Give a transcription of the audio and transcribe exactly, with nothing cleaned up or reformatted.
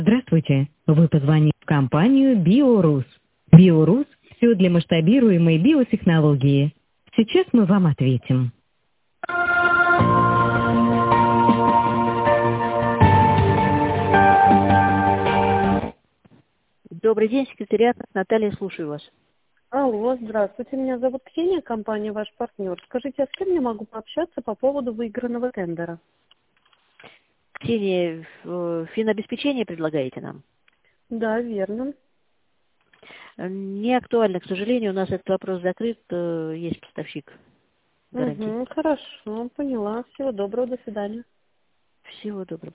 Здравствуйте. Вы позвонили в компанию «Биорус». «Биорус» – все для масштабируемой биотехнологии. Сейчас мы вам ответим. Добрый день, секретариат. Наталья, слушаю вас. Алло, здравствуйте, меня зовут Ксения, компания «Ваш партнер». Скажите, а с кем я могу пообщаться по поводу выигранного тендера? Ксения, э, финобеспечение предлагаете нам? Да, верно. Не актуально, к сожалению, у нас этот вопрос закрыт, э, есть поставщик гарантий. Угу, хорошо, поняла. Всего доброго, до свидания. Всего доброго.